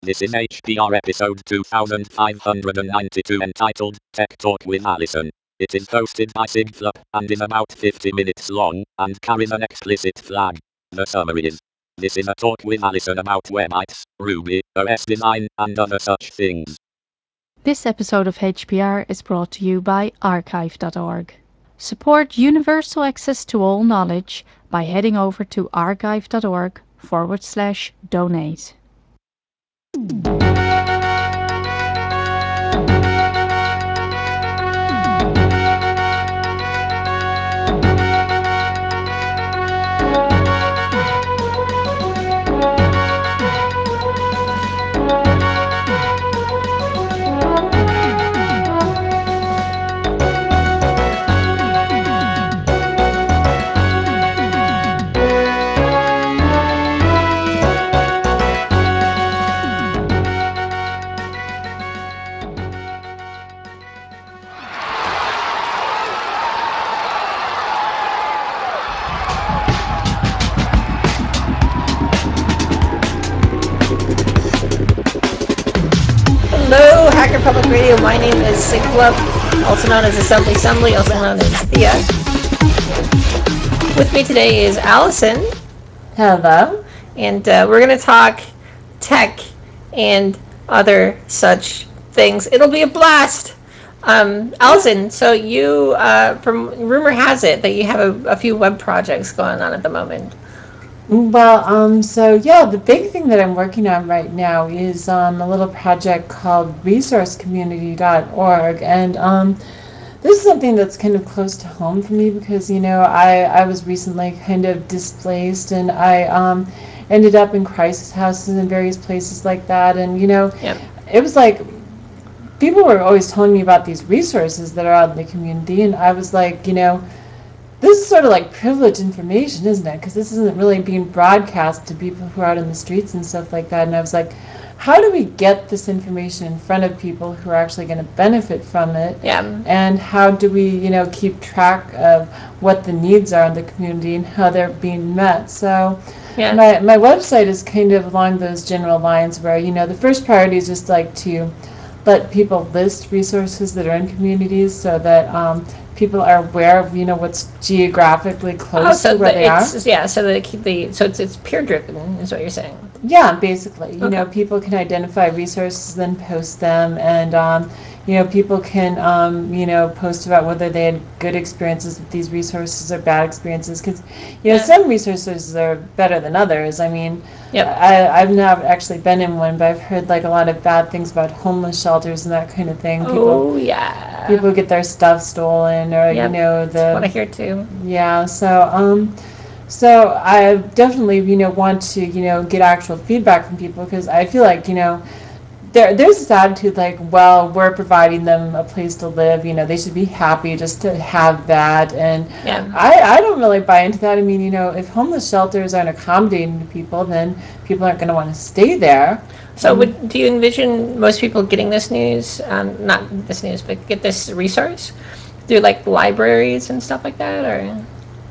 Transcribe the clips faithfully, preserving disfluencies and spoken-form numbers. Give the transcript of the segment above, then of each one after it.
This is H P R episode two thousand five hundred ninety-two entitled Tech Talk with Allison. It is hosted by Sigflop and is about fifty minutes long and carries an explicit flag. The summary is: this is a talk with Allison about websites, Ruby, O S design, and other such things. This episode of H P R is brought to you by archive dot org. Support universal access to all knowledge by heading over to archive dot org forward slash donate. Hello, Hacker Public Radio. My name is Sigflop, also known as Assembly Assembly, also known as Thea. With me today is Allison. Hello. And uh, we're going to talk tech and other such things. It'll be a blast. Um, Allison, so you, uh, from rumor has it that you have a, a few web projects going on at the moment. Well, um, so yeah, the big thing that I'm working on right now is um, a little project called resource community dot org, and um, this is something that's kind of close to home for me because you know I, I was recently kind of displaced, and I um, ended up in crisis houses and various places like that, and you know Yep. it was like people were always telling me about these resources that are out in the community, and I was like, you know. This is sort of like privileged information, isn't it? Because this isn't really being broadcast to people who are out in the streets and stuff like that. And I was like, how do we get this information in front of people who are actually going to benefit from it? Yeah. And how do we, you know, keep track of what the needs are in the community and how they're being met? So Yeah. my, my website is kind of along those general lines where, you know, the first priority is just like to let people list resources that are in communities so that um, people are aware of, you know, what's geographically close Oh, so to where the, they are. it's yeah, so they keep the so it's it's peer driven is what you're saying. Yeah, basically, you know, Okay. people can identify resources, then post them, and um, you know, people can um, you know post about whether they had good experiences with these resources or bad experiences, because you know Yeah. some resources are better than others. I mean, Yep. I, I've not actually been in one, but I've heard like a lot of bad things about homeless shelters and that kind of thing. People Oh yeah. people get their stuff stolen, or you Yep. know That's what I the hear too. yeah. So um. So I definitely, you know, want to, you know, get actual feedback from people because I feel like, you know, there there's this attitude like, well, we're providing them a place to live, you know, they should be happy just to have that, and Yeah. I I don't really buy into that. I mean, you know, if homeless shelters aren't accommodating to people, then people aren't going to want to stay there. So, Um, would do you envision most people getting this news? Um, not this news, but get this resource through like libraries and stuff like that, or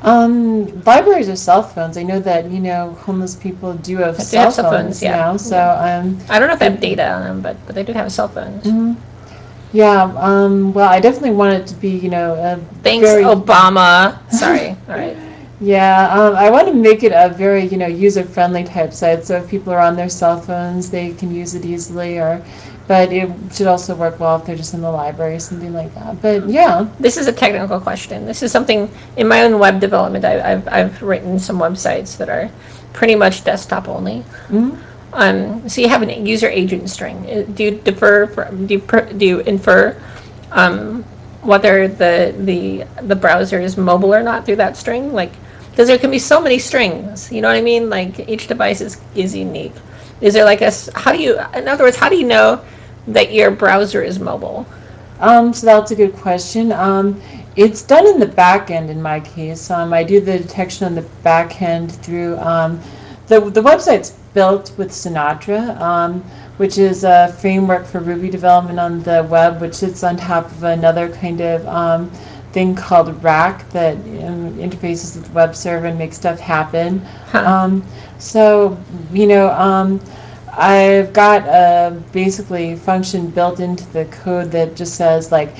um, libraries or cell phones. I know that, you know, homeless people do have they do have cell cell phones. phones Yeah. now, so Yeah. um, I don't know if they they, have data on them, but but they do have cell phones. mhm. Yeah, um, well, I definitely want it to be, you know, a Thanks, very, Obama. Sorry. All right. yeah, um, I want to make it a very, you know, user-friendly type site. So if people are on their cell phones, they can use it easily. Or, but it should also work well if they're just in the library, something like that. But yeah, This is a technical question. This is something in my own web development. I, I've I've written some websites that are pretty much desktop only. mm, Um, so you have an user agent string. Uh, Do you defer? Do you do you infer um, whether the the the browser is mobile or not through that string? Like, because there can be so many strings. You know what I mean? Like each device is is unique. Is there like a how do you? In other words, how do you know that your browser is mobile? um, so that's a good question. Um, it's done in the back end in my case. Um, I do the detection on the back end through um, the the website's built with Sinatra, um, which is a framework for Ruby development on the web, which sits on top of another kind of um, thing called Rack that um, interfaces with the web server and makes stuff happen. Huh? Um, so you know. Um, I've got a basically function built into the code that just says like,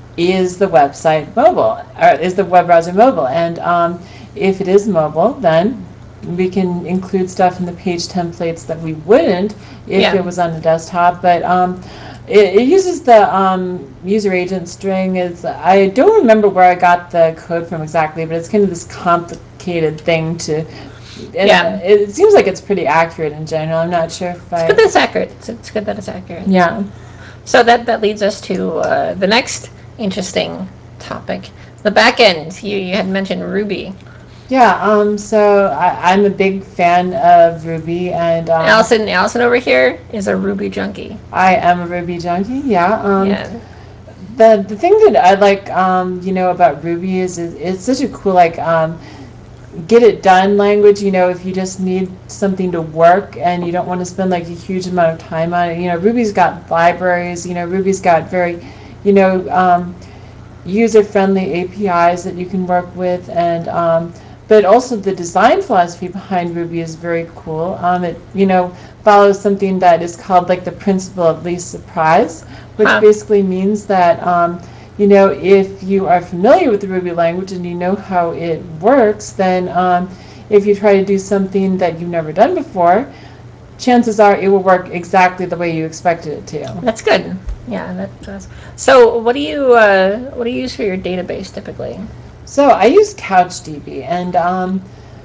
is the website mobile, or is the web browser mobile? And um, if it is mobile, then we can include stuff in the page templates that we wouldn't if Yeah. it was on the desktop. But um, it, it uses the um, user agent string. Is I don't remember where I got the code from exactly, but it's kind of this complicated thing to. And Yeah. it seems like it's pretty accurate in general. I'm not sure if It's I. good that it's accurate. It's, it's good that it's accurate. Yeah. So that that leads us to uh, the next interesting topic, the back end. You you had mentioned Ruby. Yeah, um, so I, I'm a big fan of Ruby, and um, Allison Allison over here is a Ruby junkie. I am a Ruby junkie. Yeah, um, Yeah. the the thing that I like, um, you know, about Ruby is, is it's such a cool like um, get it done language. You know, if you just need something to work and you don't want to spend like a huge amount of time on it, you know, Ruby's got libraries. You know, Ruby's got very, you know. Um, user-friendly A P Is that you can work with, and um, but also the design philosophy behind Ruby is very cool. Um, it you know follows something that is called like the principle of least surprise, which Huh. basically means that um, you know if you are familiar with the Ruby language and you know how it works, then um, if you try to do something that you've never done before, chances are it will work exactly the way you expected it to. That's good. Yeah, that, that's. So, what do you uh, what do you use for your database typically? So I use CouchDB, and um,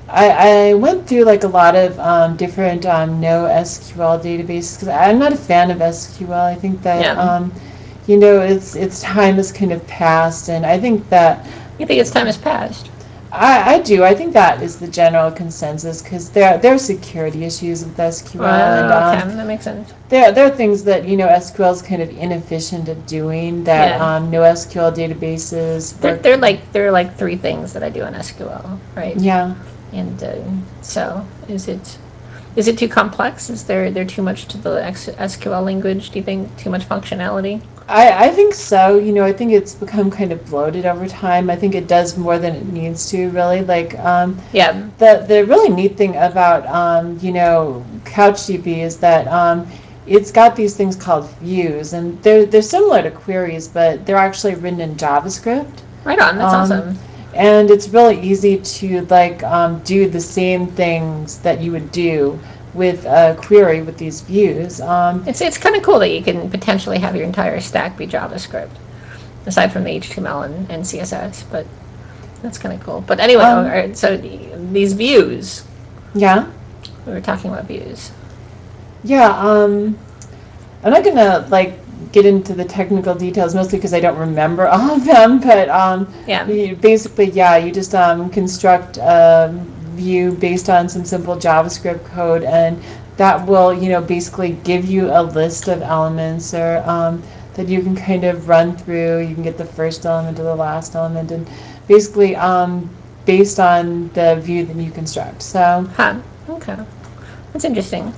I, I went through like a lot of um, different um, NoSQL databases because I'm not a fan of S Q L. I think that Yeah. um, you know its its time has kind of passed, and I think that You think its time has passed? I, I do. I think that is the general consensus because there there are security issues with S Q L, and Well, okay, um, that makes sense. there there are things that you know S Q L is kind of inefficient at doing that Yeah. um, NoSQL databases They're, work. they're like they're like three things that I do in S Q L, right? Yeah. And uh, so, is it is it too complex? Is there there too much to the S Q L language? Do you think too much functionality? I, I think so. You know, I think it's become kind of bloated over time. I think it does more than it needs to, really. Like, um, Yeah. the the really neat thing about um, you know, CouchDB is that um, it's got these things called views, and they're they're similar to queries, but they're actually written in JavaScript. Right on. That's Um, awesome. and it's really easy to like um, do the same things that you would do with a query with these views. Um, It's it's kind of cool that you can potentially have your entire stack be JavaScript, aside from the H T M L and, and C S S. But that's kind of cool. But anyway, all um, right, so these views, yeah, we were talking about views. yeah. Um, I'm not gonna like get into the technical details, mostly because I don't remember all of them. But um, Yeah. you, basically, yeah, you just um, construct a view based on some simple JavaScript code, and that will, you know, basically give you a list of elements or um, that you can kind of run through. You can get the first element to the last element, and basically um, based on the view that you construct. So. Huh. Okay. That's interesting.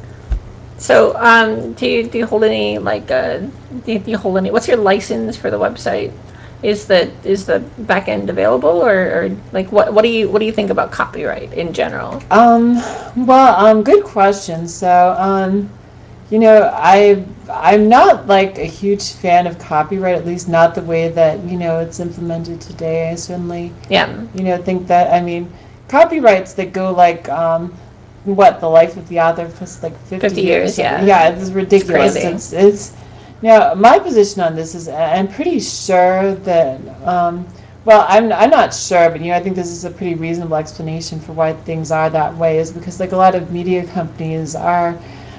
So, um, do you do you hold any like uh, do you, do you hold any? What's your license for the website? Is the is the back end available, or, or like what what do you what do you think about copyright in general? Um, well, um, good question. So, um, you know, I I'm not like a huge fan of copyright, at least not the way that, you know, it's implemented today. I certainly, Yeah, you know, think that I mean, copyrights that go like um what, the life of the author plus like fifty fifty years or years. something. Yeah, Yeah, it's it's ridiculous. crazy. It's it's now my position on this is I'm pretty sure that um well, I'm I'm not sure, but you know, I think this is a pretty reasonable explanation for why things are that way is because like a lot of media companies are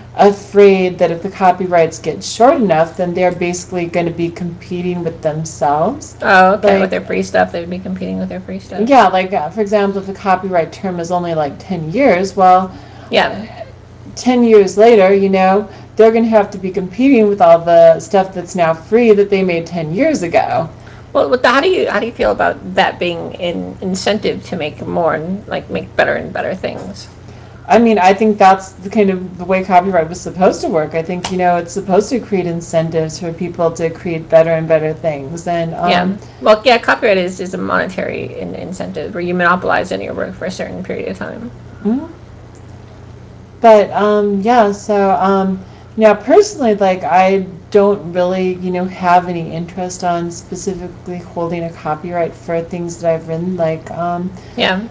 afraid that if the copyrights get short enough, then they're basically going to be competing with themselves. Oh, okay. With Like, their free stuff, they'd be competing with their free stuff. yeah, like uh, for example, if the copyright term is only like ten years, well, Yeah. ten years later, you know, they're going to have to be competing with all the stuff that's now free that they made ten years ago. Well, with the, how do you how do you feel about that being an incentive to make more and like make better and better things? I mean, I think that's the kind of the way copyright was supposed to work. I think, you know, it's supposed to create incentives for people to create better and better things. And Yeah. um, Well, yeah, copyright is, is a monetary in, incentive where you monopolize any of your work for a certain period of time. mm, but um, yeah, so um, Yeah, personally, like I don't really, you know, have any interest on specifically holding a copyright for things that I've written. Like, um, Yeah.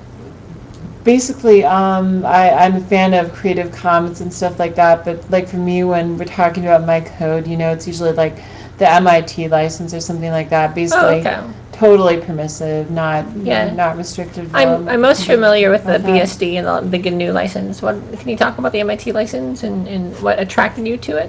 basically, um, I, I'm a fan of Creative Commons and stuff like that. But like for me, when we're talking about my code, you know, it's usually like the M I T license or something like that. Oh, Basically, okay. totally permissive, not Yeah. not restrictive. I'm I'm Um, most familiar with the about that. B S D and the, the G N U license. What can you talk about the M I T license and, and what attracted you to it?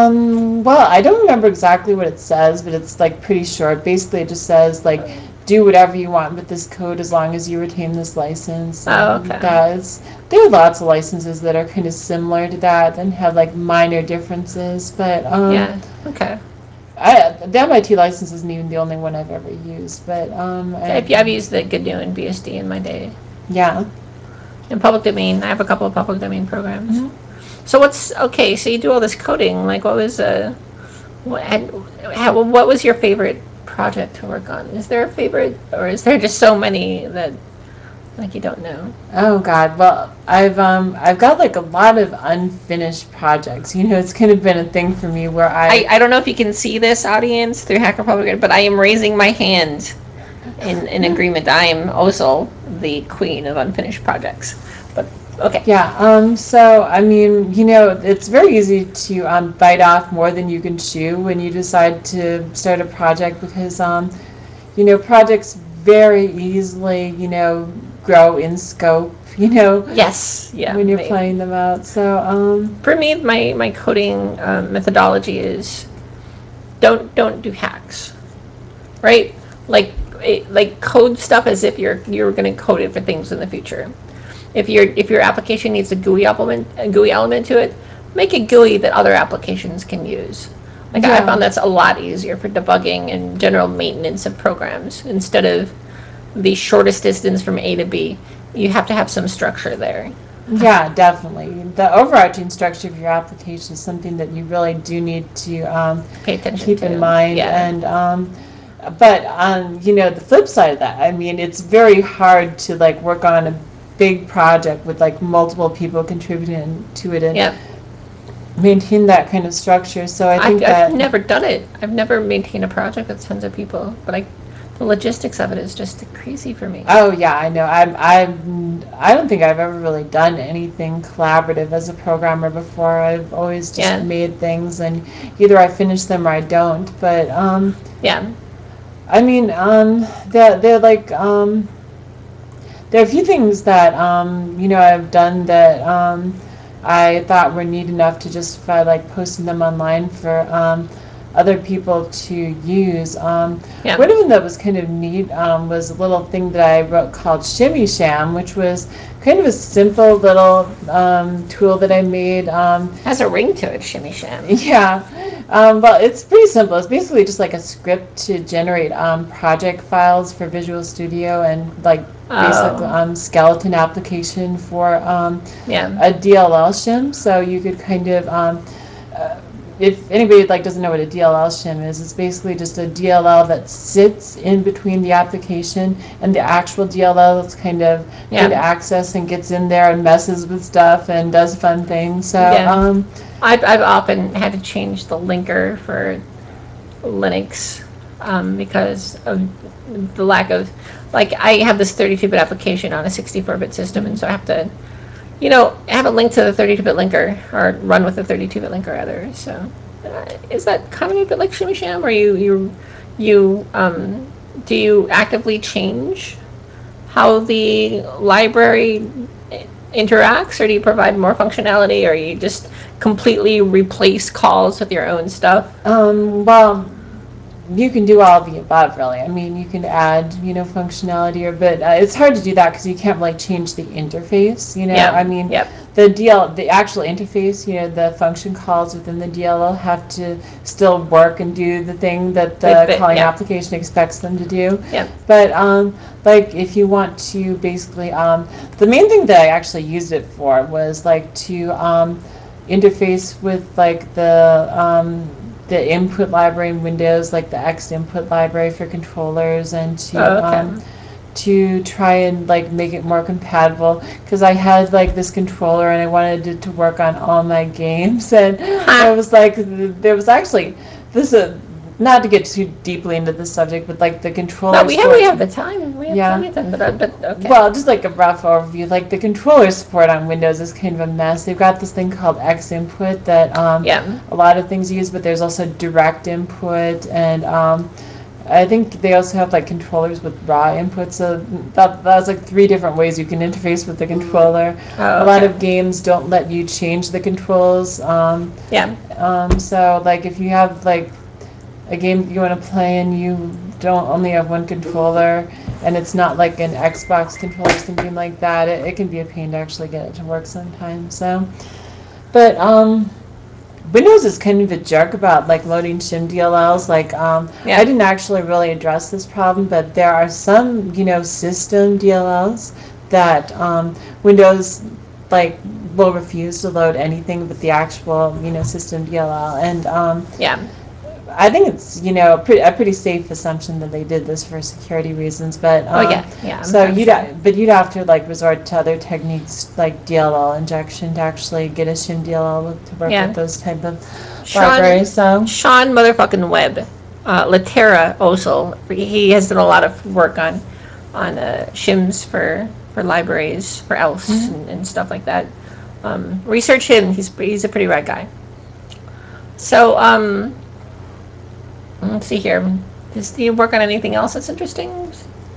Um, well, I don't remember exactly what it says, but it's like pretty short. Basically, it just says like do whatever you want with this code as long as you retain this license. Oh, And okay. that is, there are lots of licenses that are kind of similar to that and have like minor differences. But um, Yeah. Okay. I, the M I T license isn't even the only one I've ever used. But um, I, I've, I've used the G N U and B S D in my day. yeah. In public domain, I have a couple of public domain programs. Mhm. So what's okay? So you do all this coding. Like, what was uh, what had, how, what was your favorite project to work on? Is there a favorite, or is there just so many that like you don't know? Oh God. Well, I've um I've got like a lot of unfinished projects. You know, it's kind of been a thing for me where I, I I don't know if you can see this audience through Hacker Public, but I am raising my hand in, in agreement. I am also the queen of unfinished projects. But okay. Yeah, um, so I mean, you know, it's very easy to um, bite off more than you can chew when you decide to start a project because, um, you know, projects very easily, you know, grow in scope, you know, Yes. Yeah. when you're Maybe. planning them out. So, um, For me, my my coding um, methodology is don't don't do hacks, right? Like it, like code stuff as if you're you're going to code it for things in the future. If your if your application needs a G U I element a G U I element to it, make a G U I that other applications can use. Like I yeah. found that's a lot easier for debugging and general maintenance of programs instead of the shortest distance from A to B. You have to have some structure there. Yeah, definitely. The overarching structure of your application is something that you really do need to um, Pay attention keep in to. mind. Yeah. And um, but on you know the flip side of that, I mean, it's very hard to like work on a big project with like multiple people contributing to it and Yeah. maintain that kind of structure. So I I've, think I've that never done it. I've never maintained a project with tons of people, but I, the logistics of it is just crazy for me. oh yeah, I know. I'm I'm I don't think I've ever really done anything collaborative as a programmer before. I've always just Yeah, made things and either I finish them or I don't. But um yeah, I mean um they're they're like um there are a few things that um you know I've done that um I thought were neat enough to justify like posting them online for um other people to use. Um, yeah. one of them that was kind of neat um, was a little thing that I wrote called Shimmy Sham, which was kind of a simple little um, tool that I made. Um, Has a ring to it, Shimmy Sham. yeah, um, well, it's pretty simple. It's basically just like a script to generate um, project files for Visual Studio and like basic Oh, um, skeleton application for um, yeah, a D L L shim. So you could kind of um, uh, if anybody like doesn't know what a D L L shim is, it's basically just a D L L that sits in between the application and the actual D L L. It's kind of trying to yeah, access and gets in there and messes with stuff and does fun things. So yeah. um, I've, I've often had to change the linker for Linux um, because of the lack of, like, I have this thirty-two bit application on a sixty-four bit system, and so I have to, you know, have a link to the thirty-two bit linker, or run with the thirty-two bit linker rather. So, uh, is that kind of a bit like Shimmy Sham, or you you you um, do you actively change how the library interacts, or do you provide more functionality, or you just completely replace calls with your own stuff? um, well, you can do all of the above, really. I mean, you can add, you know, functionality, or but uh, it's hard to do that because you can't like change the interface. You know, I Yeah. mean, Yep. the D L, the actual interface, you know, the function calls within the D L L have to still work and do the thing that They, the they, calling yeah. application expects them to do. Yep. But um, like if you want to basically, um, the main thing that I actually used it for was like to um, interface with like the um, the input library in Windows, like the X input library for controllers, and to Oh, okay. um, to try and like make it more compatible because I had like this controller and I wanted it to work on all my games and it was like there was actually this uh, not to get too deeply into this subject, but like the controller. No, we have we have the time. We have Yeah. plenty of time, but, uh, but okay. Well, just like a rough overview, like the controller support on Windows is kind of a mess. They've got this thing called X Input that um, Yeah. a lot of things use, but there's also direct input, and um, I think they also have like controllers with raw input. So that that's like three different ways you can interface with the controller. Oh, A lot okay. of games don't let you change the controls. Um, Yeah. um, so like if you have like a game that you want to play and you don't only have one controller and it's not like an Xbox controller or something like that, it, it can be a pain to actually get it to work sometimes. So, but um, Windows is kind of a jerk about like loading shim D L Ls. Like um, Yeah. I didn't actually really address this problem, but there are some you know system D L Ls that um, Windows like will refuse to load anything but the actual you know system D L L and um, Yeah. I think it's you know a pretty, a pretty safe assumption that they did this for security reasons, but um, Oh yeah. Yeah. I'm, so I'm you'd sure. ha- but you'd have to like resort to other techniques like D L L injection to actually get a shim D L L to work Yeah. with those type of Sean, libraries. So Sean motherfucking Webb, uh, Latera Osel. He has done a lot of work on on uh, shims for for libraries for else Mhm. and, and stuff like that. Um, research him. He's he's a pretty rad guy. So um, let's see here. Does he work on anything else that's interesting?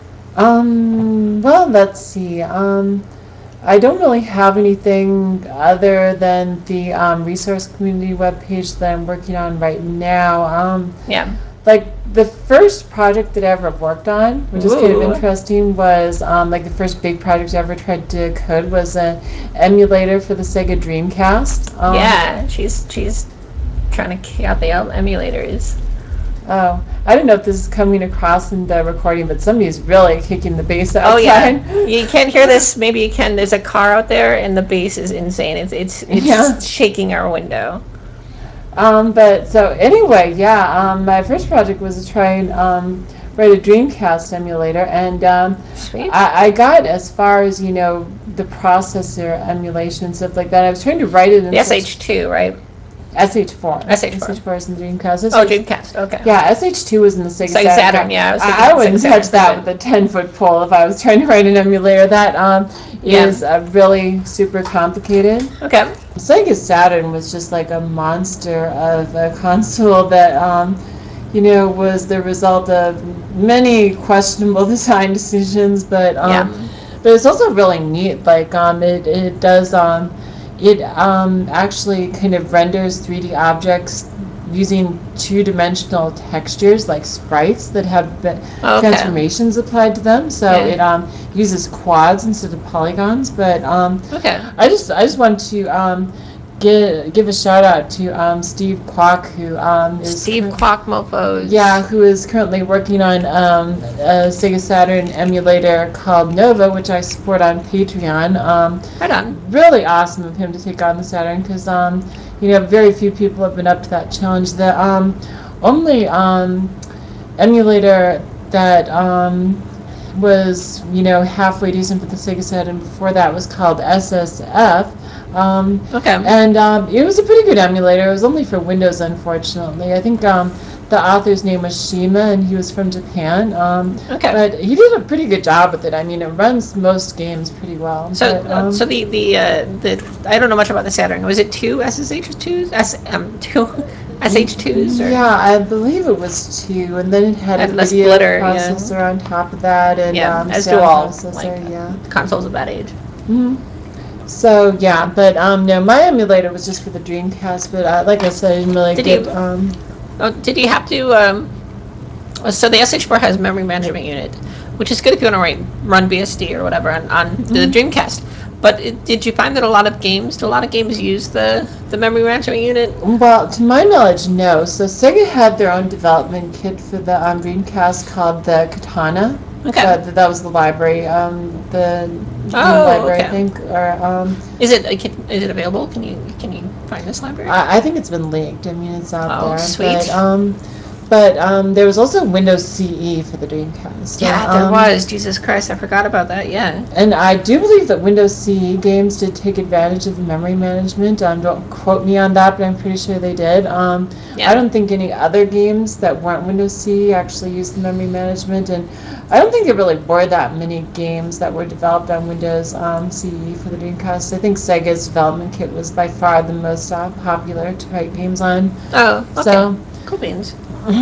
um, well, let's see. Um, I don't really have anything other than the um, resource community webpage that I'm working on right now. Um, Yeah. like the first project that I ever worked on, which is kind of Ooh. interesting, was um, like the first big project I ever tried to code was an emulator for the Sega Dreamcast. Um, Yeah. She's she's trying to kick out the el- emulators. Oh, I don't know if this is coming across in the recording, but somebody's really kicking the bass Oh yeah, outside. you can't hear this. Maybe you can. There's a car out there, and the bass is insane. It's it's it's Yeah. shaking our window. Um, but so anyway, yeah, um, my first project was to try and um, write a Dreamcast emulator, and um, Sweet. I, I got as far as you know the processor emulation and stuff like that. I was trying to write it in The such S H two, right? S H four. S H four. S H four is in Dreamcast. Oh, S H Dreamcast. Okay. Yeah, S H two was in the Sega, Sega Saturn. Yeah, I was thinking I, I Sega wouldn't Saturn touch for a that bit. with a ten foot pole if I was trying to write an emulator. That um, Yeah. is uh, really super complicated. Okay. Sega Saturn was just like a monster of a console that, um, you know, was the result of many questionable design decisions, but um, Yeah. but it's also really neat. Like um, it it does um, it um, actually kind of renders three D objects using two-dimensional textures like sprites that have been Okay. transformations applied to them. So Yeah. it um, uses quads instead of polygons. But um, Okay. I just I just want to um, give give a shout out to um, Steve Kwok, who um, is Steve cur- Quack Mofos. yeah, who is currently working on um, a Sega Saturn emulator called Nova, which I support on Patreon. Um, Right on. really awesome of him to take on the Saturn because um, you know very few people have been up to that challenge. The um, only um, emulator that um, was you know halfway decent for the Sega Saturn before that was called S S F. Um, Okay. and um, it was a pretty good emulator. It was only for Windows, unfortunately. I think um, the author's name was Shima, and he was from Japan. Um, Okay. but he did a pretty good job with it. I mean, it runs most games pretty well. So, But uh, um, so the the uh, the I don't know much about the Saturn. Was it two S S H twos? S um two S H twos or yeah, I believe it was two, and then it had a and the video splitter? Yeah. processor on top of that, and Yeah. um, As do sound all like processor. Yeah. consoles of that age. hmm So yeah, but um, no, my emulator was just for the Dreamcast. But uh, like I said, I didn't really Did get you? um. Oh, did you have to? Um, so the S H four has memory management unit, which is good if you want to write, run B S D or whatever on, on the mhm. Dreamcast. But it, did you find that a lot of games, do a lot of games use the, the memory management unit? Well, to my knowledge, no. So Sega had their own development kit for the um, Dreamcast called the Katana. Okay. That, that was the library, um, the game Oh, library, I okay. think. Or um, Is it is it available? Can you can you find this library? I, I think it's been leaked. I mean, it's out Oh, there. sweet. But um, but um, there was also Windows C E for the Dreamcast. Yeah, And, there um, was. Jesus Christ, I forgot about that. Yeah. And I do believe that Windows C E games did take advantage of the memory management. Um, don't quote me on that, but I'm pretty sure they did. Um, Yeah. I don't think any other games that weren't Windows C E actually used the memory management, and I don't think there really were that many games that were developed on Windows um, C E for the Dreamcast. I think Sega's development kit was by far the most uh, popular to write games on. Oh, okay. So, Cool beans.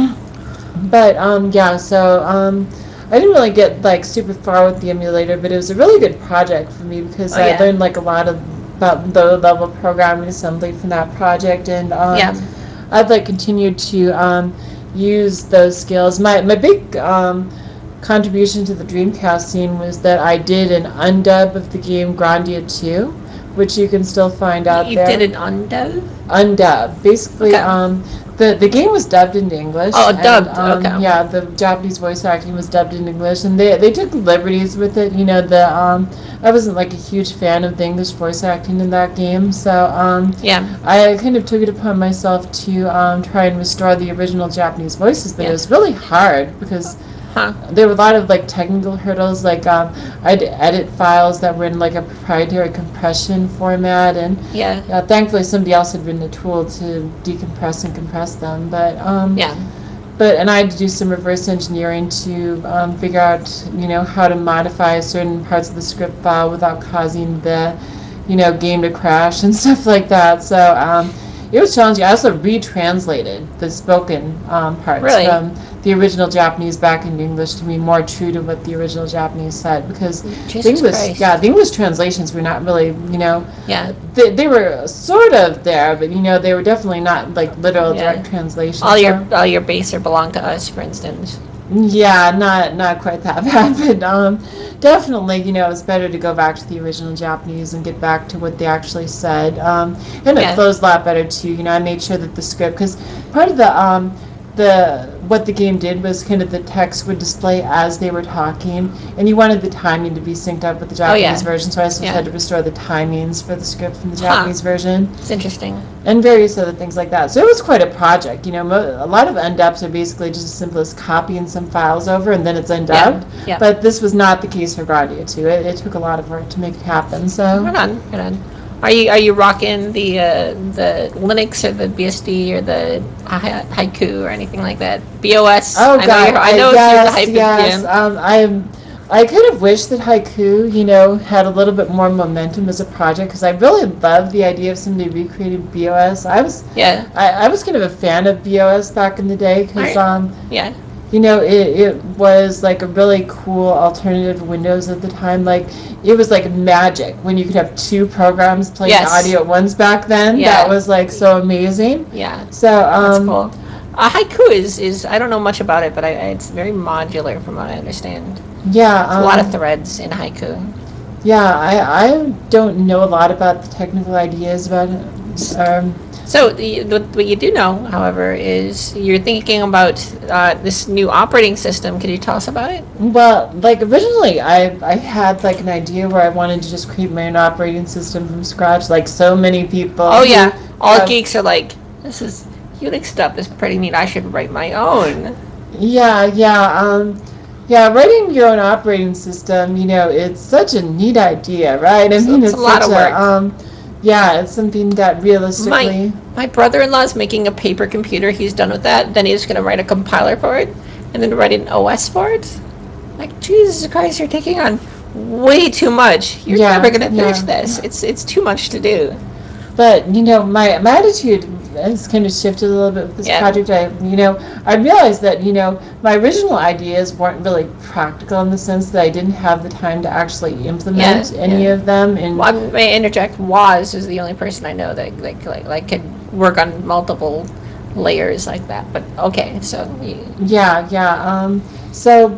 but um, yeah, so um, I didn't really get like super far with the emulator, but it was a really good project for me because Oh, I yeah. learned like a lot of about low level programming assembly from that project, and um, Yeah. I've like continued to um, use those skills. My my big um, contribution to the Dreamcast scene was that I did an undub of the game Grandia two, which you can still find out You there. did an undub? Undub. Basically, Okay. um, the the game was dubbed into English. Oh, and, dubbed, Um, okay. Yeah, the Japanese voice acting was dubbed in English, and they they took liberties with it. You know, the um, I wasn't like a huge fan of the English voice acting in that game, so um, Yeah. I kind of took it upon myself to um, try and restore the original Japanese voices, but Yeah. it was really hard because Huh. there were a lot of like technical hurdles. Like um, I'd edit files that were in like a proprietary compression format, and Yeah. uh, thankfully somebody else had written a tool to decompress and compress them. But um, Yeah. but and I had to do some reverse engineering to um, figure out you know how to modify certain parts of the script file without causing the you know game to crash and stuff like that. So um, it was challenging. I also retranslated the spoken um, parts Really? from the original Japanese back into English to be more true to what the original Japanese said, because Jesus the English, Christ. yeah, the English translations were not really, you know, Yeah. they, they were sort of there, but you know, they were definitely not like literal Yeah. direct translations. All your So, all your base are belong to us, for instance. yeah, not not quite that bad, but um, definitely, you know, it's better to go back to the original Japanese and get back to what they actually said. Um, and it Yeah. flows a lot better too. You know, I made sure that the script, because part of the um, the what the game did was kind of the text would display as they were talking, and you wanted the timing to be synced up with the Oh, Japanese yeah. version. So I also Yeah. had to restore the timings for the script from the Huh. Japanese version It's interesting. and various other things like that. So it was quite a project. You know, mo- a lot of undubs are basically just as simple as copying some files over and then it's undubbed. Yeah. Yeah. But this was not the case for Grandia two. It, it took a lot of work to make it happen. So Right on. Right on. Are you are you rocking the uh, the Linux or the B S D or the Hi- Haiku or anything like that? B O S. oh I know god, you're. I I know you're the yes hype. yes. Yeah. Um, I'm. I kind of wish that Haiku, you know, had a little bit more momentum as a project because I really love the idea of somebody recreating B O S. I was, Yeah. I, I was kind of a fan of B O S back in the day because, Alright. um, Yeah. you know, it, it was like a really cool alternative to Windows at the time. Like, it was like magic when you could have two programs playing Yes. audio at once back then. Yeah. That was like so amazing. Yeah. So, That's um, cool. Uh, haiku is, is I don't know much about it, but I, it's very modular from what I understand. yeah, It's a lot of um, threads in haiku. yeah, I, I don't know a lot about the technical ideas about it. Um, So the, what what you do know, however, is you're thinking about uh, this new operating system. Can you tell us about it? well, like originally, I I had like an idea where I wanted to just create my own operating system from scratch, like so many people. Oh who yeah, all have- geeks are like, this is Unix stuff is pretty neat. I should write my own. Yeah, yeah, um, yeah. Writing your own operating system, you know, it's such a neat idea, right? I So mean, it's a it's lot such of a, work. um, yeah, it's something that My realistically, my brother-in-law is making a paper computer. He's done with that. Then he's going to write a compiler for it, and then write an O S for it. Like Jesus Christ, you're taking on way too much. You're yeah, never going to finish yeah. this. It's it's too much to do. But you know, my my attitude has kind of shifted a little bit with this Yeah. project. I, you know, I realized that you know my original ideas weren't really practical in the sense that I didn't have the time to actually implement Yeah, any yeah. of them. And Well, I may interject. Woz is the only person I know that like like, like could work on multiple layers like that. But okay, so you, yeah, yeah. Um, so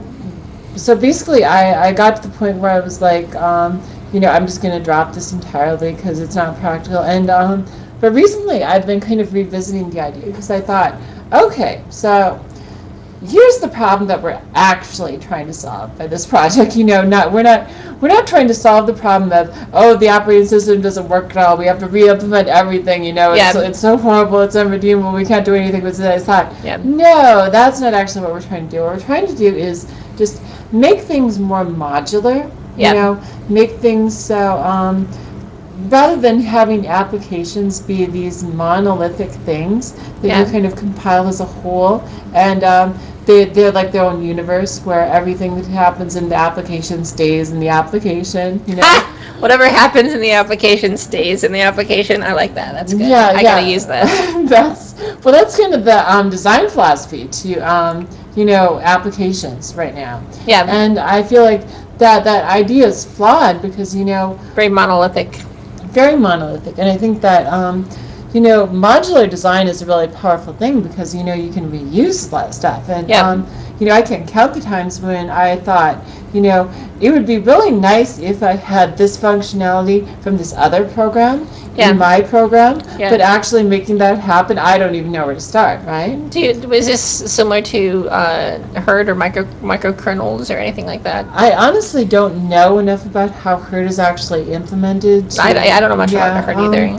so basically, I, I got to the point where I was like, um, you know, I'm just going to drop this entirely because it's not practical. And um, but recently, I've been kind of revisiting the idea because I thought, okay, so here's the problem that we're actually trying to solve by this project. You know, not we're not we're not trying to solve the problem of, oh, the operating system doesn't work at all. We have to re-implement everything. You know, it's Yeah. it's so horrible. It's unredeemable. We can't do anything with this thought. Yeah. No, that's not actually what we're trying to do. What we're trying to do is just make things more modular. You Yeah. know, make things so. Um, rather than having applications be these monolithic things that Yeah. you kind of compile as a whole, and um, they, they're like their own universe where everything that happens in the application stays in the application, you know. Whatever happens in the application stays in the application. I like that. That's good. Yeah, I gotta use that. yeah. that's well that's kind of the um, design philosophy to um, you know, applications right now. Yeah. And I feel like that that idea is flawed because, you know, Very monolithic. very monolithic. And I think that, um, you know, modular design is a really powerful thing because, you know, you can reuse a lot of stuff. And, Yep. um, you know, I can't count the times when I thought, you know, it would be really nice if I had this functionality from this other program Yeah. in my program, Yeah. but actually making that happen, I don't even know where to start, right? Do you, was this similar to uh, herd or micro microkernels or anything like that? I honestly don't know enough about how herd is actually implemented. To, I, I, I don't know much yeah, about herd um, either.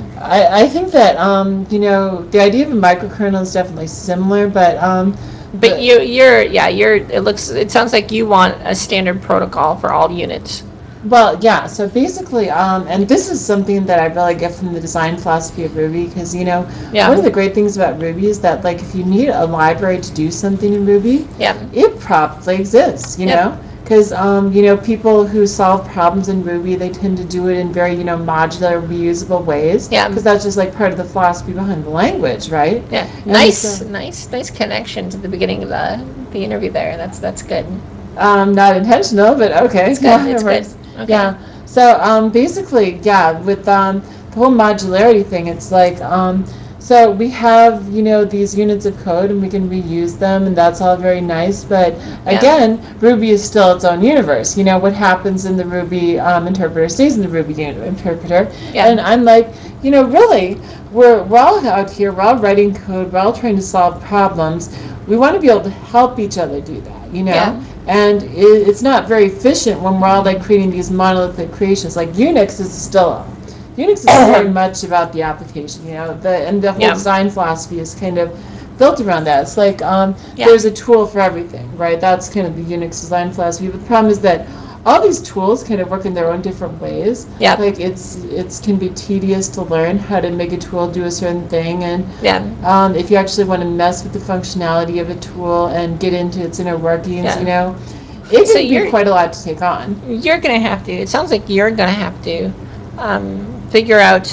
I, I think that, um, you know, the idea of a microkernel is definitely similar, but um, But the- you, you're, yeah, you're. It looks. It sounds like you want a standard protocol for all units. well, yeah. So basically, um, and this is something that I really get from the design philosophy of Ruby, because, you know, Yeah. one of the great things about Ruby is that, like, if you need a library to do something in Ruby, Yeah. it probably exists. You Yep. know. Because, um, you know, people who solve problems in Ruby, they tend to do it in very, you know, modular, reusable ways. Yeah. Because that's just like part of the philosophy behind the language, right? Yeah. And Nice, so- nice, nice connection to the beginning of the the interview there. That's that's good. Um, not intentional, but okay. It's good. Yeah, It's it good. works. Okay. Yeah. So um, basically, yeah, with um, the whole modularity thing, it's like, um, so we have, you know, these units of code and we can reuse them, and that's all very nice. But Yeah. again, Ruby is still its own universe. You know, what happens in the Ruby um, interpreter stays in the Ruby uni- interpreter. Yeah. And I'm like, you know, really, we're, we're all out here, we're all writing code, we're all trying to solve problems. We want to be able to help each other do that, you know? Yeah. And it, it's not very efficient when we're all like creating these monolithic creations. Like Unix is still, Unix is very much about the application, you know, the and the whole Yeah. design philosophy is kind of built around that. It's like um, Yeah. there's a tool for everything, right? That's kind of the Unix design philosophy. But the problem is that all these tools kind of work in their own different ways. Yeah. Like it's it's can be tedious to learn how to make a tool do a certain thing, and Yeah. um, if you actually want to mess with the functionality of a tool and get into its inner workings, Yeah. you know, it So can be you're- quite a lot to take on. You're gonna have to. It sounds like you're gonna have to um, figure out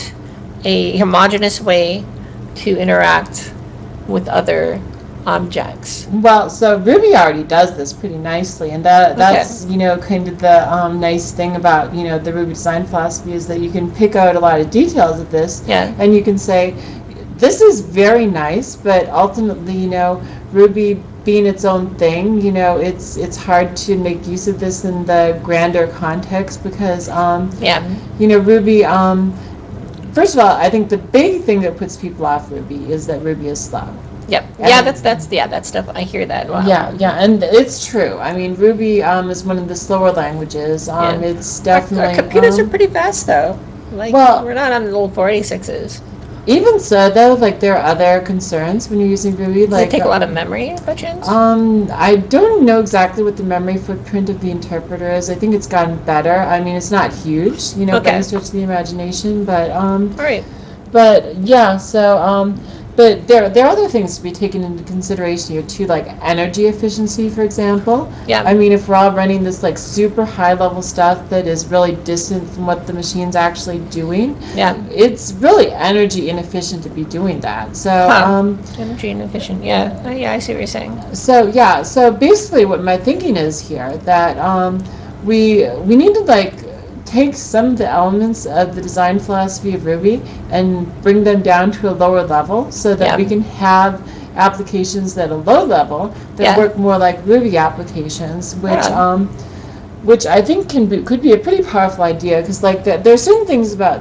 a homogeneous way to interact with other objects. Well, so Ruby already does this pretty nicely, and that that's you know kind of the um, nice thing about you know the Ruby design philosophy is that you can pick out a lot of details of this, Yeah. and you can say, this is very nice, but ultimately, you know, Ruby being its own thing, you know, it's it's hard to make use of this in the grander context because, um, Yeah. you know, Ruby. Um, first of all, I think the big thing that puts people off Ruby is that Ruby is slow. Yep. And- Yeah. That's that's yeah. That stuff. I hear that. Wow. Yeah, yeah, and it's true. I mean, Ruby um, is one of the slower languages. Um, Yeah. It's Our, definitely. our computers um, are pretty fast though. Like Well- we're not on the old four eighty-sixes. Even so, though, like there are other concerns when you're using Ruby. Does Like, it take a lot of memory, by chance? Um, I don't know exactly what the memory footprint of the interpreter is. I think it's gotten better. I mean, it's not huge, you know, by Okay. any stretch of the imagination, but um, All right. but yeah. So um, but there there are other things to be taken into consideration here too, like energy efficiency, for example. Yeah. I mean, if we're all running this like super high level stuff that is really distant from what the machine's actually doing, Yeah. it's really energy inefficient to be doing that. So Huh. um. Energy inefficient. Yeah. Oh, yeah. I see what you're saying. So yeah, so basically what my thinking is here that um, we we need to like take some of the elements of the design philosophy of Ruby and bring them down to a lower level so that Yeah. we can have applications at a low level that Yeah. work more like Ruby applications, which Right on. um, which I think can be could be a pretty powerful idea because like the, there are certain things about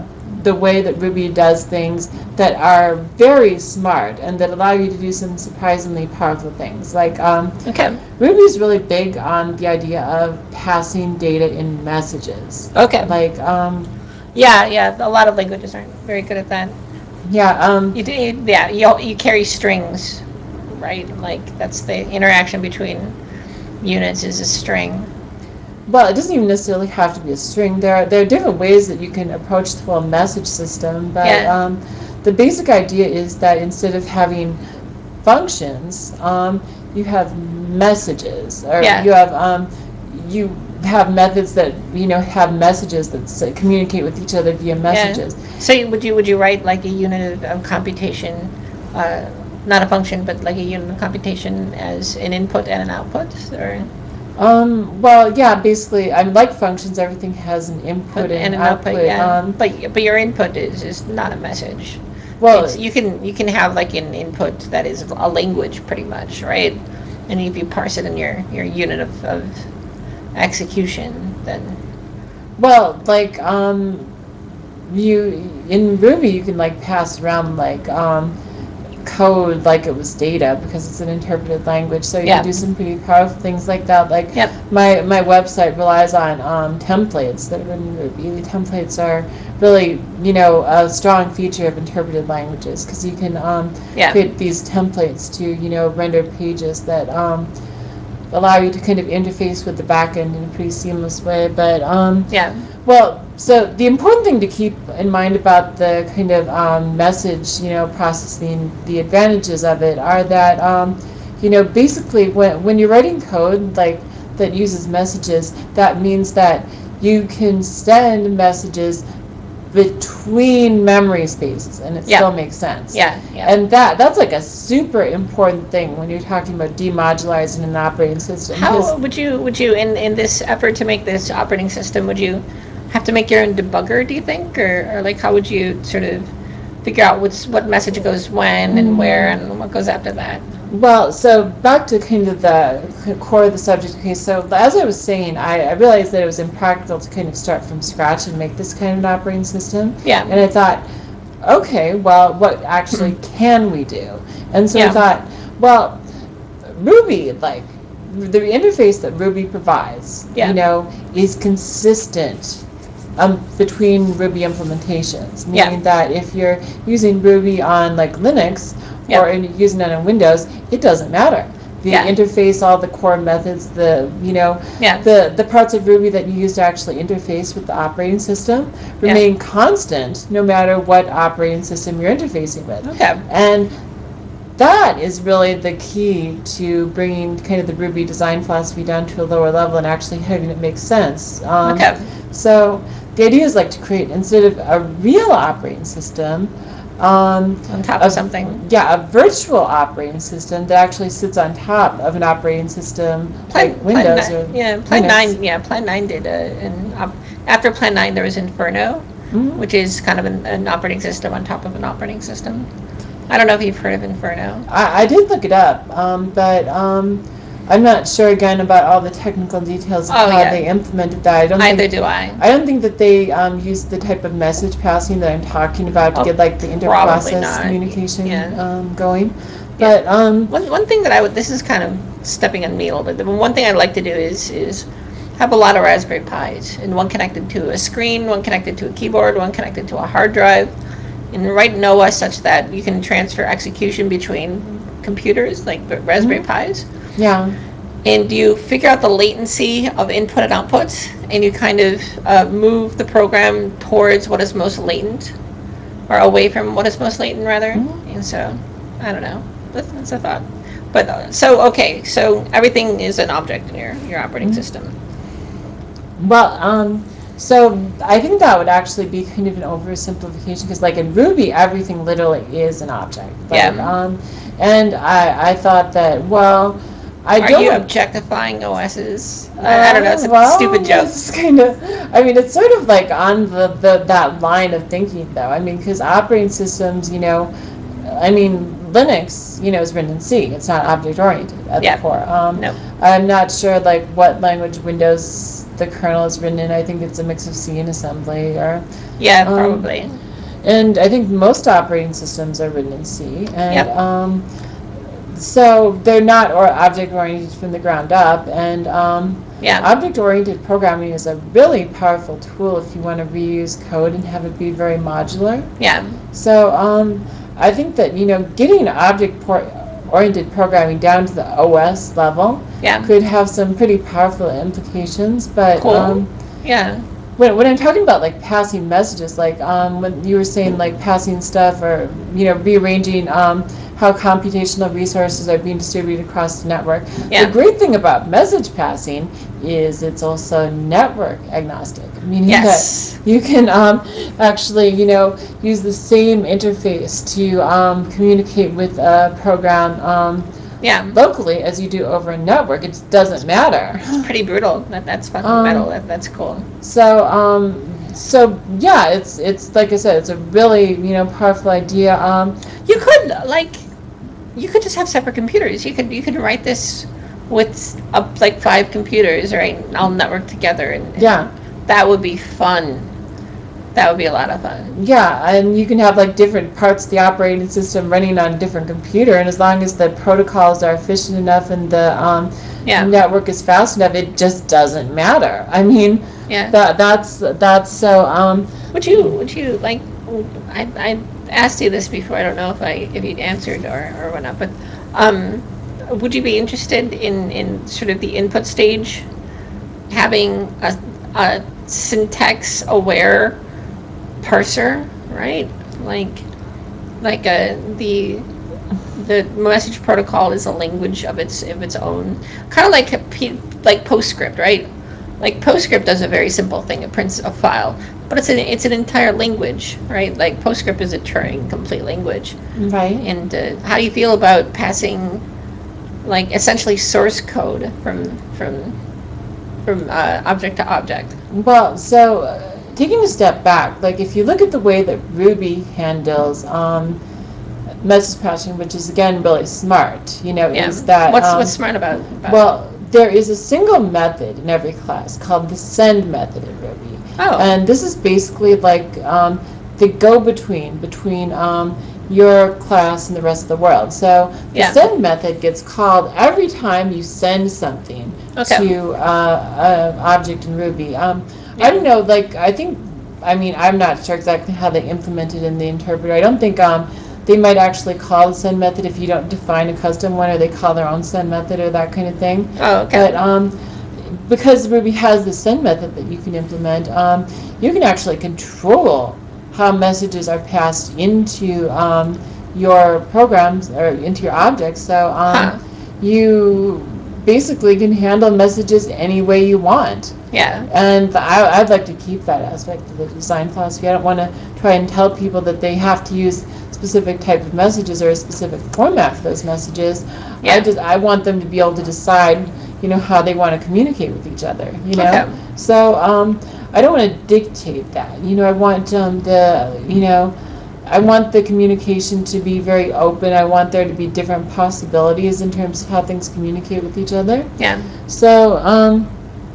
the way that Ruby does things that are very smart and that allow you to do some surprisingly powerful things. Like um, Okay. Ruby's really big on the idea of passing data in messages. Okay. Like um, Yeah, yeah. A lot of languages aren't very good at that. yeah, um, You do, yeah. You you carry strings, right? Like that's the interaction between units is a string. well, it doesn't even necessarily have to be a string. There are, there are different ways that you can approach the whole message system, but Yeah. um, the basic idea is that instead of having functions, um, you have messages, or Yeah. you have um, you have methods that you know have messages that say, communicate with each other via messages. Yeah. So you- would you would you write like a unit of, of computation, uh, not a function, but like a unit of computation as an input and an output, or Um, well, yeah, basically, I mean, like functions, everything has an input and and an output? output. Yeah. Um, But but your input is is not a message. well, It's you can you can have like an input that is a language pretty much, right? And if you parse it in your your unit of, of execution, then well, like um, you in Ruby, you can like pass around like um, code like it was data because it's an interpreted language. So you yeah. can do some pretty powerful things like that. Like Yep. my my website relies on um, templates that are written in Ruby. The templates are really you know a strong feature of interpreted languages because you can um, Yeah. create these templates to you know render pages that um, allow you to kind of interface with the backend in a pretty seamless way. But um, Yeah. well, so the important thing to keep in mind about the kind of um, message, you know, processing, the advantages of it are that, um, you know, basically when when you're writing code like that uses messages, that means that you can send messages between memory spaces and it Yeah. still makes sense. Yeah. Yeah. And that that's like a super important thing when you're talking about demodularizing an operating system. How would you would you in in this effort to make this operating system, would you have to make your own debugger, do you think, or, or like how would you sort of figure out what's what message goes when and where and what goes after that? Well, so back to kind of the core of the subject. Okay, so as I was saying, I, I realized that it was impractical to kind of start from scratch and make this kind of an operating system. Yeah. And I thought, okay, well, what actually can we do? And so I Yeah. thought, well, Ruby, like the interface that Ruby provides, Yeah. you know, is consistent um, between Ruby implementations. Yeah. Meaning that if you're using Ruby on like Linux Yeah. or in, using it on Windows, it doesn't matter. The Yeah. interface, all the core methods, the you know, Yeah. the the parts of Ruby that you use to actually interface with the operating system Yeah. remain constant no matter what operating system you're interfacing with. Okay. And that is really the key to bringing kind of the Ruby design philosophy down to a lower level and actually having it make sense. Um, Okay. So the idea is like to create, instead of a real operating system, um, On top a, of something. yeah, a virtual operating system that actually sits on top of an operating system Plan, like Plan Windows or nine, yeah, Plan Linux. nine, yeah, Plan nine did a, an op, after Plan nine there was Inferno, Mhm. which is kind of an, an operating system on top of an operating system. I don't know if you've heard of Inferno. I, I did look it up, um, but um, I'm not sure again about all the technical details of Oh how yeah, they implemented that. I don't either think do I. I don't think that they um, used the type of message passing that I'm talking about to Oh, get like the probably inter-process not. communication Yeah. um, going. Yeah. But um, One one thing that I would, this is kind of stepping on me a little bit. The one thing I'd like to do is is have a lot of Raspberry Pis, and one connected to a screen, one connected to a keyboard, one connected to a hard drive, and write Noah such that you can transfer execution between computers like Raspberry Mhm. Pis. yeah, And you figure out the latency of input and output, and you kind of uh, move the program towards what is most latent, or away from what is most latent, rather. Mhm. And so, I don't know. That's, that's a thought. But uh, so okay, so everything is an object in your your operating Mhm. system. Well, um, so I think that would actually be kind of an oversimplification because, like in Ruby, everything literally is an object. Like, Yeah. um, and I, I thought that, well, I Are you don't. objectifying O Ss? I, I don't know. Uh, It's a well, stupid joke. it's kind of. I mean, it's sort of like on the, the that line of thinking, though. I mean, because operating systems, you know, I mean, Linux, you know, is written in C. It's not object oriented at the Yeah. core. Um, No. I'm not sure like what language Windows the kernel is written in. I think it's a mix of C and assembly, or Yeah, um, probably. and I think most operating systems are written in C. And Yep. um, so they're not or object-oriented from the ground up. And um, Yeah. object-oriented programming is a really powerful tool if you want to reuse code and have it be very modular. Yeah. So um, I think that, you know, getting object-oriented programming down to the O S level Yeah. could have some pretty powerful implications. But Cool. um, Yeah. when, when I'm talking about like passing messages, like um, when you were saying like passing stuff or, you know, rearranging um, how computational resources are being distributed across the network. Yeah. The great thing about message passing is it's also network agnostic, meaning Yes. that you can um, actually, you know, use the same interface to um, communicate with a program um, Yeah. locally as you do over a network. It doesn't matter. Pretty brutal. That that's fucking Um, metal. That that's cool. So, um, so yeah, it's it's like I said, it's a really, you know, powerful idea. Um, You could like, you could just have separate computers. You could you could write this with up like five computers, right? And all network together, and, and yeah, that would be fun. That would be a lot of fun. yeah, and you can have like different parts of the operating system running on a different computer, and as long as the protocols are efficient enough and the um, Yeah. network is fast enough, it just doesn't matter. I mean, Yeah. that that's that's so. Um, Would you would you like? I I asked you this before. I don't know if I if you'd answered or or whatnot, but um, would you be interested in in sort of the input stage, having a a syntax aware parser, right? Like like a the the message protocol is a language of its of its own, kind of like a P, like PostScript, right? Like PostScript does a very simple thing; it prints a file, but it's an it's an entire language, right? Like PostScript is a Turing complete language. right. And uh, how do you feel about passing, like essentially source code from from from uh, object to object? Well, so uh, taking a step back, like if you look at the way that Ruby handles um, message passing, which is again really smart, you know, Yeah. is that What's um, what's smart about, about well, there is a single method in every class called the send method in Ruby, Oh. and this is basically like um, the go-between between um, your class and the rest of the world. So the Yeah. send method gets called every time you send something Okay. to uh, an object in Ruby. Um, Yeah. I don't know, like I think, I mean, I'm not sure exactly how they implement it in the interpreter. I don't think um, they might actually call the send method if you don't define a custom one, or they call their own send method or that kind of thing. Oh, okay. But um, because Ruby has the send method that you can implement, um, you can actually control how messages are passed into um, your programs or into your objects. So um, Huh. you basically can handle messages any way you want. Yeah. And I, I'd like to keep that aspect of the design philosophy. I don't want to try and tell people that they have to use specific type of messages or a specific format for those messages. Yeah. I just I want them to be able to decide, you know, how they want to communicate with each other. You know, Okay. so um, I don't want to dictate that. You know, I want um, the you know. I want the communication to be very open. I want there to be different possibilities in terms of how things communicate with each other. Yeah. So um,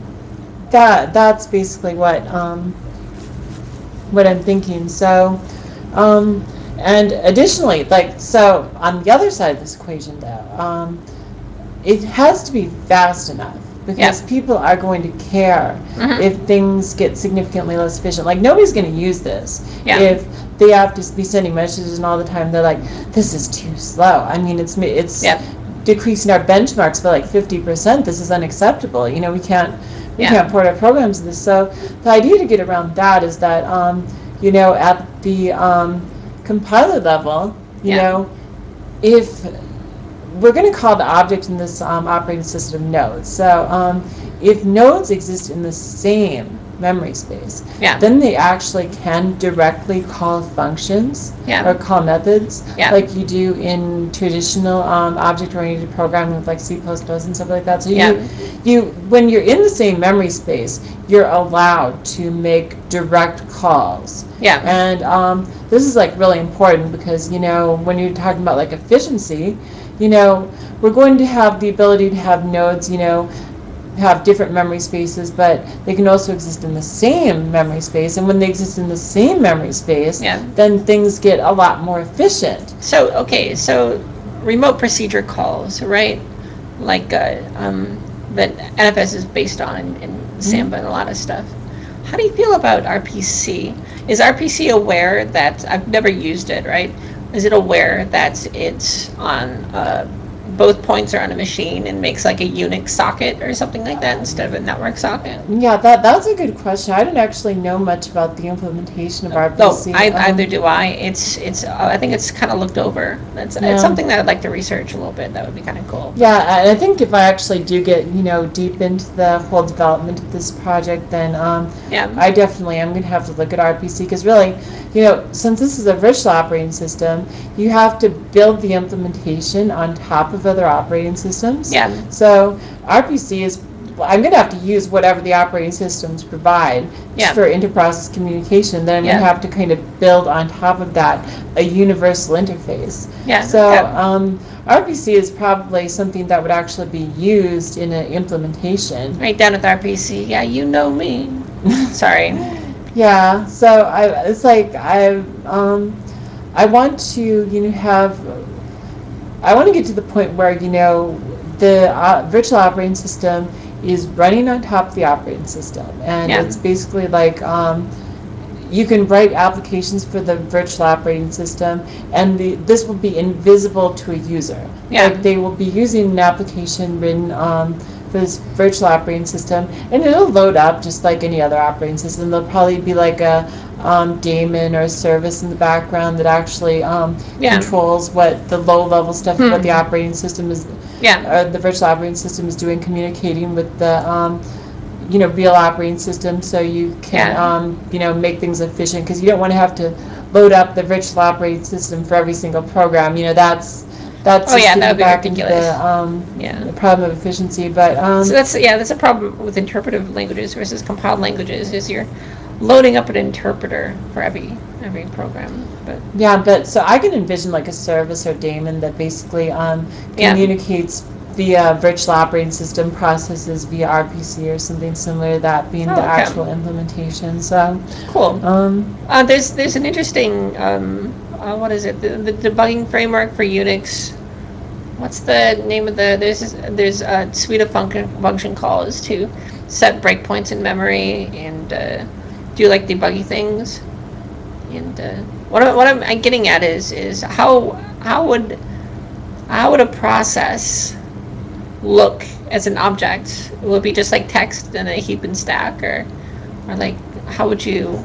that that's basically what um, what I'm thinking. So, um, and additionally, like so, on the other side of this equation, though, um, it has to be fast enough because Yeah. people are going to care Mhm. if things get significantly less efficient. Like nobody's going to use this Yeah. if they have to be sending messages and all the time they're like, this is too slow. I mean, it's it's Yeah. decreasing our benchmarks by like fifty percent. This is unacceptable. You know, we can't we Yeah. can't port our programs to this. So the idea to get around that is that um, you know, at the um, compiler level, you Yeah. know, if we're going to call the object in this um, operating system nodes. So um, if nodes exist in the same memory space, Yeah. then they actually can directly call functions Yeah. or call methods Yeah. like you do in traditional um, object-oriented programming with like C plus plus and stuff like that. So Yeah. you, you, when you're in the same memory space, you're allowed to make direct calls. Yeah. And um, this is like really important because, you know, when you're talking about like efficiency, you know, we're going to have the ability to have nodes, you know, have different memory spaces, but they can also exist in the same memory space. And when they exist in the same memory space, Yeah. then things get a lot more efficient. So, okay, so remote procedure calls, right? Like uh, um, that N F S is based on in Samba and a lot of stuff. How do you feel about R P C? Is R P C aware that, I've never used it, right? Is it aware that it's on uh, both points are on a machine and makes like a Unix socket or something like that instead of a network socket? Yeah, that that's a good question. I didn't actually know much about the implementation of R P C. No, I, Um, either do I. It's it's. Uh, I think it's kind of looked over. It's Yeah. it's something that I'd like to research a little bit. That would be kind of cool. Yeah, and I think if I actually do get, you know, deep into the whole development of this project, then um, Yeah. I definitely am going to have to look at R P C, because really, you know, since this is a virtual operating system, you have to build the implementation on top of other operating systems. Yeah. So R P C is, I'm going to have to use whatever the operating systems provide Yeah. for interprocess communication. Then I'm Yeah. going to have to kind of build on top of that a universal interface. Yeah. So okay. um, R P C is probably something that would actually be used in an implementation. Right down with R P C. Yeah, you know me. Sorry. Yeah, so I, it's like I, um, I want to, you know, have, I want to get to the point where, you know, the uh, virtual operating system is running on top of the operating system, and Yeah. it's basically like um, you can write applications for the virtual operating system, and the, this will be invisible to a user. Yeah. Like they will be using an application written um, for this virtual operating system, and it'll load up just like any other operating system. There'll probably be like a um, daemon or a service in the background that actually um, Yeah. controls what the low-level stuff Hmm. what the operating system is, Yeah. or the virtual operating system is doing, communicating with the um, you know, real operating system, so you can, Yeah. um, you know, make things efficient, because you don't want to have to load up the virtual operating system for every single program. You know, that's that's Oh, just yeah, that getting would be back into ridiculous. the, um, Yeah. the problem of efficiency. But um, So that's yeah, that's a problem with interpretive languages versus compiled languages. Is you're loading up an interpreter for every every program, but yeah, but so I can envision like a service or daemon that basically um, Yeah. communicates via virtual operating system processes via R P C or something similar to that being Oh, the okay. actual implementation. So cool. um, Uh, there's there's an interesting um, uh, what is it? The, the debugging framework for Unix. What's the name of the? There's this, there's a suite of function function calls to set breakpoints in memory and uh, do like debuggy things. And uh, what I, what I'm getting at is is how how would how would a process look as an object? Will it be just like text in a heap and stack, or or like how would you?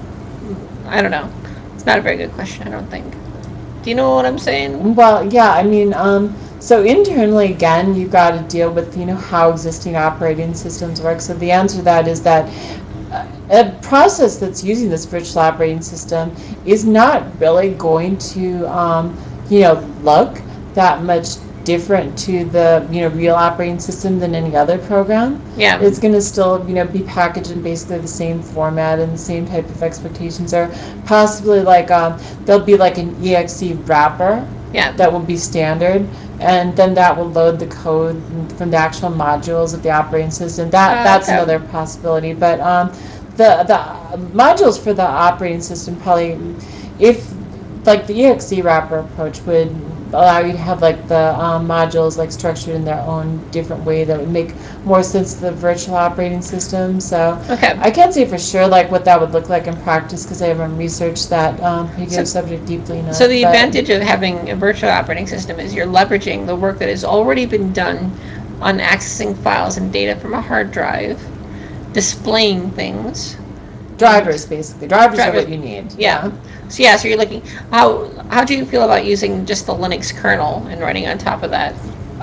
I don't know. It's not a very good question. I don't think. Do you know what I'm saying? Well, yeah, I mean, um, so internally, again, you've got to deal with, you know, how existing operating systems work. So the answer to that is that uh, a process that's using this virtual operating system is not really going to, um, you know, look that much different to the, you know, real operating system than any other program. Yeah. It's going to still, you know, be packaged in basically the same format and the same type of expectations, or possibly like um, there'll be like an E X E wrapper Yeah. that will be standard, and then that will load the code from the actual modules of the operating system. That Uh, that's okay. another possibility. But um, the the modules for the operating system probably, if like the E X E wrapper approach would allow you to have like the um, modules like structured in their own different way that would make more sense to the virtual operating system. So Okay. I can't say for sure like what that would look like in practice, because I haven't researched that um, particular So- subject deeply enough. So the but- advantage of having a virtual operating system is you're leveraging the work that has already been done on accessing files and data from a hard drive, displaying things. drivers basically drivers, Drivers. are what you need. Yeah. So yeah, so you're looking how how do you feel about using just the Linux kernel and running on top of that?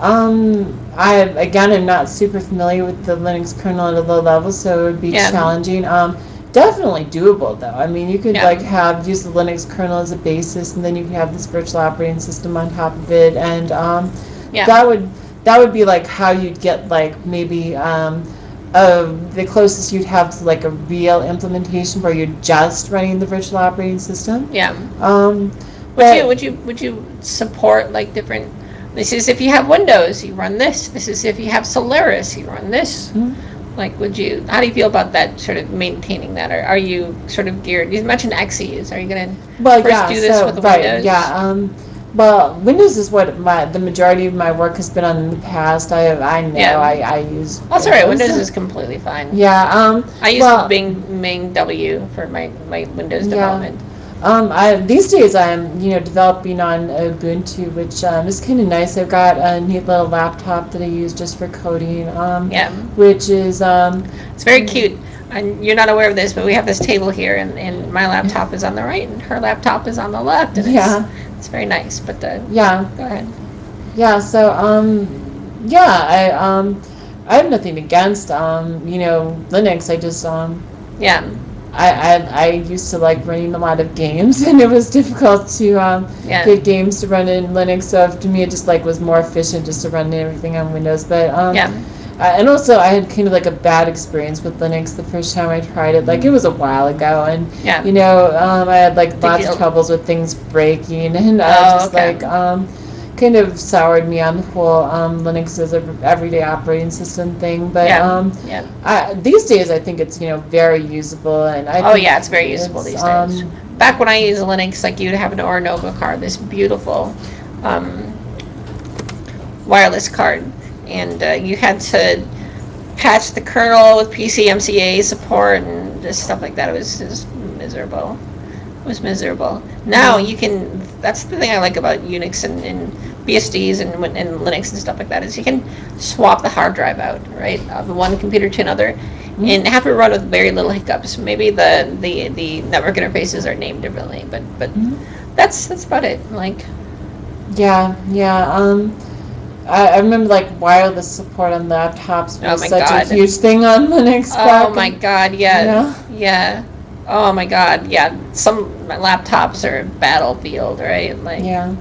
Um, I again am not super familiar with the Linux kernel at a low level, so it would be Yeah. challenging. Um, definitely doable though. I mean, you could Yeah. like have use the Linux kernel as a basis, and then you could have this virtual operating system on top of it, and um, Yeah. that would that would be like how you'd get like maybe um, uh, the closest you'd have to like a real implementation where you're just running the virtual operating system. Yeah. Um, Would but you would you would you support like different? This is if you have Windows, you run this. This is if you have Solaris, you run this. Mhm. Like, would you? How do you feel about that? Sort of maintaining that, or are you sort of geared? You mentioned X Es. Are you going to Well, first yeah, do this so, with the right, Windows? yeah. Um, well, Windows is what my the majority of my work has been on in the past. I I know Yeah. I, I use That's all right. Windows Windows. is completely fine. Yeah, um, I use well, Bing Main W for my, my Windows yeah. development. Um, I, these days I'm, you know, developing on Ubuntu, which um, is kind of nice. I've got a neat little laptop that I use just for coding, um, Yeah. which is, um, It's very cute. And you're not aware of this, but we have this table here, and, and my laptop is on the right, and her laptop is on the left, and it's yeah, it's very nice. But uh, yeah, go ahead. yeah. So, um, yeah, I, um, I have nothing against, um, you know, Linux. I just, um, Yeah. I, I, I used to like running a lot of games, and it was difficult to um, Yeah. get games to run in Linux. So to me, it just like was more efficient just to run everything on Windows. But um, Yeah. uh, and also I had kind of like a bad experience with Linux the first time I tried it. Like it was a while ago, and Yeah. you know um, I had like Did lots you? of troubles with things breaking, and I Oh, just okay. like um, kind of soured me on the whole um, Linux as a everyday operating system thing. But Yeah. um, Yeah. I, these days, I think it's you know very usable, and I Oh think yeah, it's very usable it's these days. um Back when I used Linux, like you'd have an Orinoco card, this beautiful um, wireless card, and uh, you had to patch the kernel with P C M C A support and just stuff like that. It was just miserable. It was miserable. Now yeah you can. That's the thing I like about Unix and, and B S Ds and, and Linux and stuff like that is you can swap the hard drive out, right, of one computer to another, and mm-hmm. have it run with very little hiccups. Maybe the the, the network interfaces are named differently, but but Mm-hmm. that's that's about it. Like, yeah yeah um I, I remember like wireless support on laptops oh was my such a god, huge thing on Linux oh back my and god, yeah, yeah yeah. Oh my god, yeah. Some laptops are a battlefield, right? Like, yeah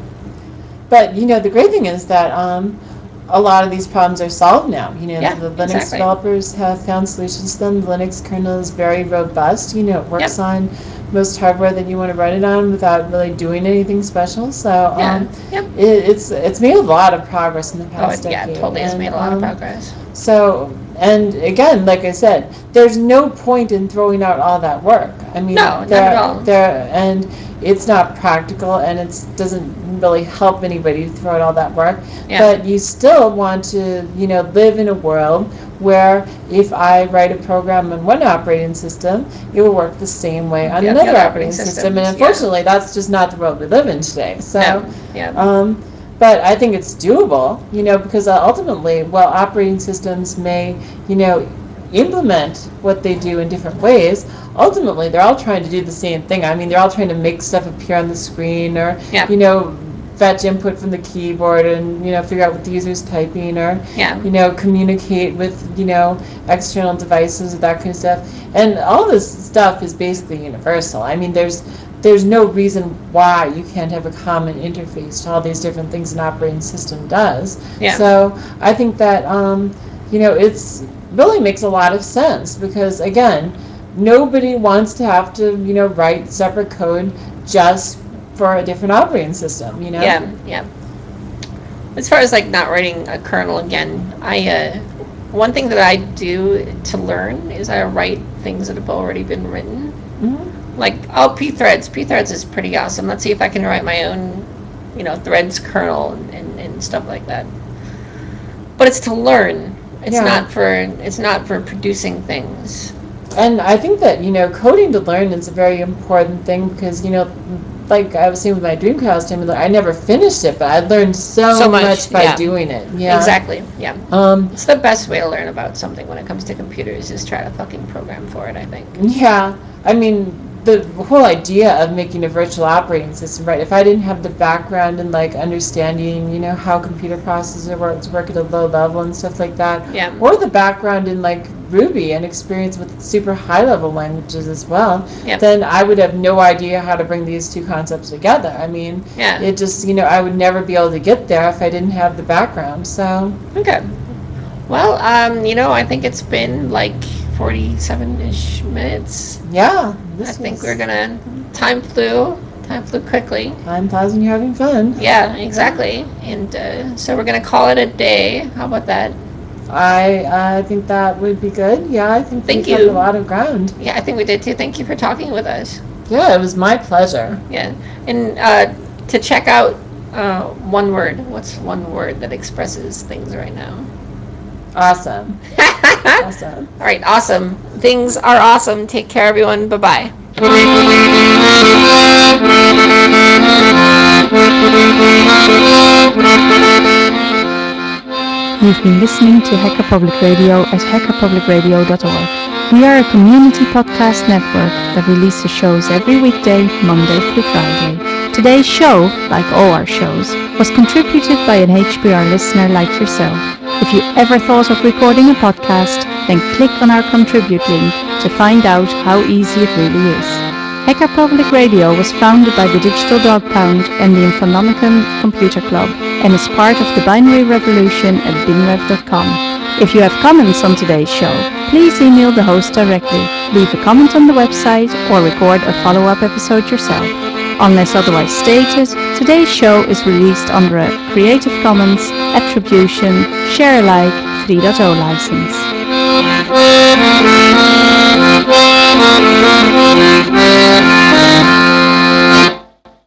but you know the great thing is that um a lot of these problems are solved now. You know, yeah, the Linux exactly. developers have found solutions to them. The Linux kernel is very robust. You know, it Yep. works on most hardware that you want to run it on without really doing anything special. So Yeah. um, Yep. it, it's it's made a lot of progress in the Oh, past it, yeah, it decade. totally has And made a lot of um, progress. so, and again, like I said, there's no point in throwing out all that work. I mean, No, not at there, all. there, and it's not practical, and it doesn't really help anybody to throw out all that work. Yeah. But you still want to, you know, live in a world where if I write a program on one operating system, it will work the same way on Yeah, the another other operating operating system. And systems. Yeah. unfortunately, that's just not the world we live in today. So, No. Yeah. um, but I think it's doable, you know, because uh, ultimately, while operating systems may, you know, implement what they do in different ways, ultimately they're all trying to do the same thing. I mean, they're all trying to make stuff appear on the screen or, Yeah. you know, fetch input from the keyboard and, you know, figure out what the user's typing or, Yeah. you know, communicate with, you know, external devices or that kind of stuff. And all this stuff is basically universal. I mean, there's there's no reason why you can't have a common interface to all these different things an operating system does. Yeah. So I think that um, you know it's really makes a lot of sense because again, nobody wants to have to you know write separate code just for a different operating system. You know. Yeah. Yeah. As far as like not writing a kernel again, I uh, one thing that I do to learn is I write things that have already been written. Mm-hmm. Like, oh, pthreads. Pthreads is pretty awesome. Let's see if I can write my own, you know, threads kernel and, and, and stuff like that. But it's to learn. It's Yeah. not for it's not for producing things. And I think that, you know, coding to learn is a very important thing because, you know, like I was saying with my Dreamcast, I mean, I never finished it, but I learned so, So much, much by yeah. doing it. Yeah. Exactly, yeah. Um, It's the best way to learn about something when it comes to computers is try to fucking program for it, I think. yeah. I mean, the whole idea of making a virtual operating system, right? If I didn't have the background and like understanding, you know, how computer processors work, work at a low level and stuff like that, Yeah. or the background in like Ruby and experience with super high level languages as well, Yep. then I would have no idea how to bring these two concepts together. I mean, Yeah. it just, you know, I would never be able to get there if I didn't have the background. So, Okay. Well, um, you know, I think it's been like forty-seven-ish minutes. yeah, I this think we're was gonna. Time flew. Time flew quickly. time flies when you're having fun. Yeah, exactly. And uh, so we're gonna call it a day. How about that? I uh, think that would be good. Yeah, I think we Thank covered a you. lot of ground. Yeah, I think we did too. Thank you for talking with us. Yeah, it was my pleasure. Yeah, and uh, to check out uh, one word. What's one word that expresses things right now? Awesome. Awesome. All right, awesome. Things are awesome. Take care, everyone. Bye bye. You've been listening to Hacker Public Radio at hacker public radio dot org. We are a community podcast network that releases shows every weekday, Monday through Friday. Today's show, like all our shows, was contributed by an H P R listener like yourself. If you ever thought of recording a podcast, then click on our contribute link to find out how easy it really is. Hacker Public Radio was founded by the Digital Dog Pound and the Infonomicon Computer Club and is part of the Binary Revolution at bingrev dot com. If you have comments on today's show, please email the host directly, leave a comment on the website, or record a follow-up episode yourself. Unless otherwise stated, today's show is released under a Creative Commons Attribution Share Alike three point oh license.